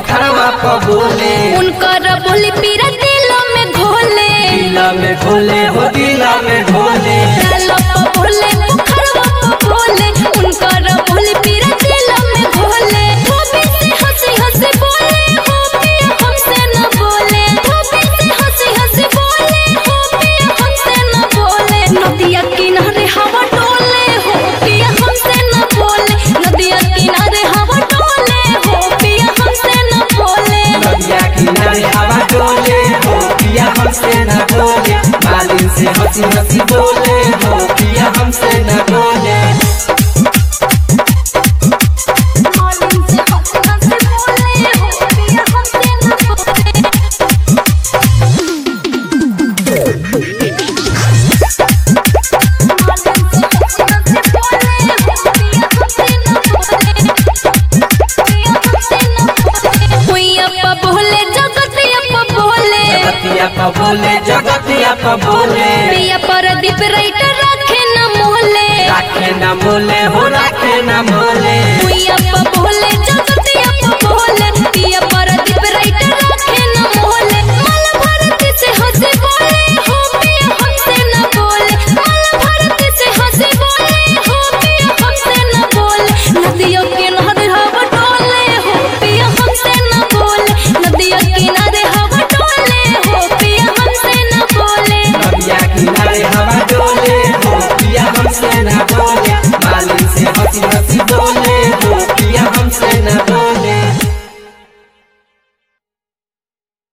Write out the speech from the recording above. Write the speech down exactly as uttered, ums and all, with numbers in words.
पोखरवा प बोले उनकर बोली पीरा दिल में घोले दिला में घोले हो दिला में घोले डाला प बोले पोखरवा प बोले उनकर बोली पीरा दिल में घोले धोबी से हंसी हंसी बोले हो पिया हमसे न बोले धोबी से हंसी हंसी बोले हो पिया हमसे न बोले नदिया किनारे हवा डोले हो पिया हमसे न बोले नदिया किनारे हवा डोले हो पिया हमसे न बोले नदिया किनारे हवा डोले हो पिया हमसे न बोले मालिन से हंसी हंसी बोले हो पिया हमसे न बोले मालिन से हंसी हंसी बोले हो पिया हमसे न बोले जगतिया प बोले जगतिया प बोले पिया परदीप राइटर रखे न मोहले राखे न मोले हो राखे न मोले